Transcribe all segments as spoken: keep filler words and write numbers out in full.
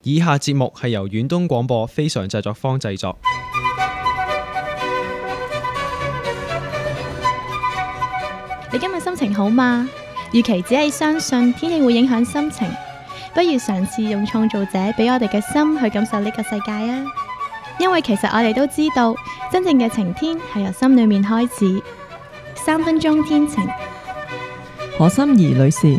以下節目係由遠東廣播非常製作坊製作。 你今日心情好嗎？與其只係相信天氣會影響心情，不如嘗試用創造者俾我哋嘅心去感受呢個世界啊！因為其實我哋都知道，真正嘅晴天係由心裏面開始。三分鐘天晴， 何心怡女士。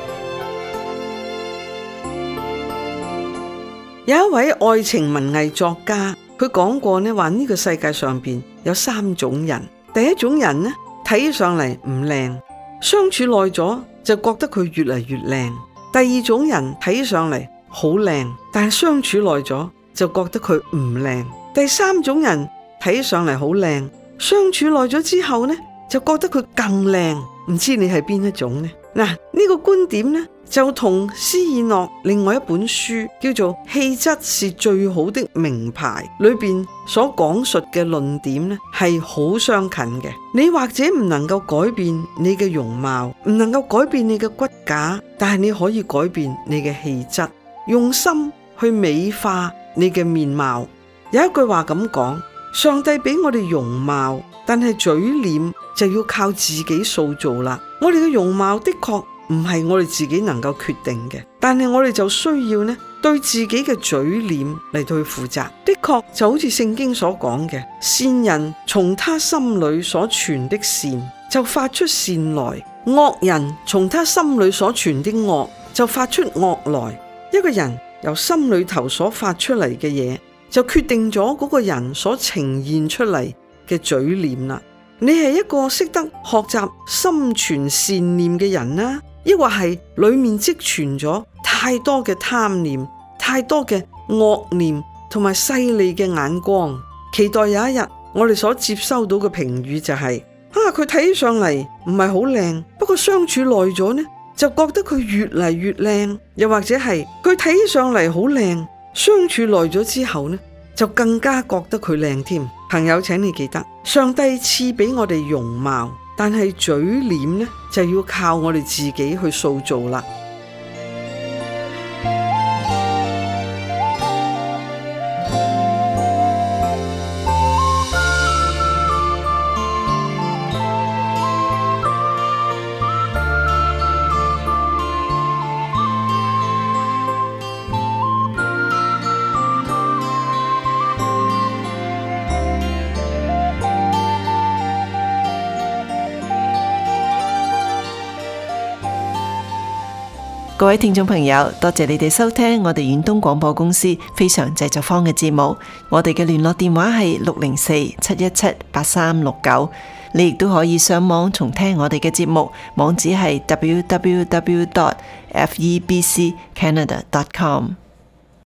有一位愛情文藝作家，佢講過呢，話呢個世界上邊有三種人。第一種人呢，睇起上嚟唔靚，相處耐咗就覺得佢越嚟越靚。第二種人睇起上嚟好靚，但係相處耐咗就覺得佢唔靚。第三種人睇起上嚟好靚，相處耐咗之後呢，就覺得佢更靚。唔知你係邊一種呢？嗱，呢個觀點呢，就同斯爾諾另外一本書叫做《氣質是最好的名牌》裏邊所講述嘅論點呢，係好相近嘅。你或者唔能夠改變你嘅容貌，唔能夠改變你嘅骨架，但係你可以改變你嘅氣質，用心去美化你嘅面貌。有一句話咁講，上帝俾我哋容貌，但係嘴臉就要靠自己塑造啦。我哋嘅容貌的確唔係我哋自己能夠決定嘅，但係我哋就需要呢，對自己嘅嘴臉嚟到去負責。的確就好似聖經所講嘅，善人從他心裏所存的善就發出善來，惡人從他心裏所存的惡就發出惡來。一個人由心裏頭所發出嚟嘅嘢，就決定咗嗰個人所呈現出嚟嘅嘴臉啦。你係一個識得學習心存善念嘅人啦，抑或係裏面積存咗太多嘅貪念、太多嘅惡念同埋勢利嘅眼光？期待有一日我哋所接收到嘅評語就係、是、啊，佢睇起上嚟唔係好靚，不過相處耐咗呢，就覺得佢越嚟越靚。又或者係佢睇起上嚟好靚，相處耐咗之後呢，就更加覺得佢靚添。朋友，請你記得，上帝賜俾我哋容貌，但係嘴臉呢，就要靠我哋自己去塑造啦。 各位聽眾朋友，多謝你哋收聽我哋遠東廣播公司非常製作坊嘅節目。我哋嘅聯絡電話係六零四七一七八三六九。你亦都可以上網重聽我哋嘅節目，網址係 w w w dot f e b c canada dot com。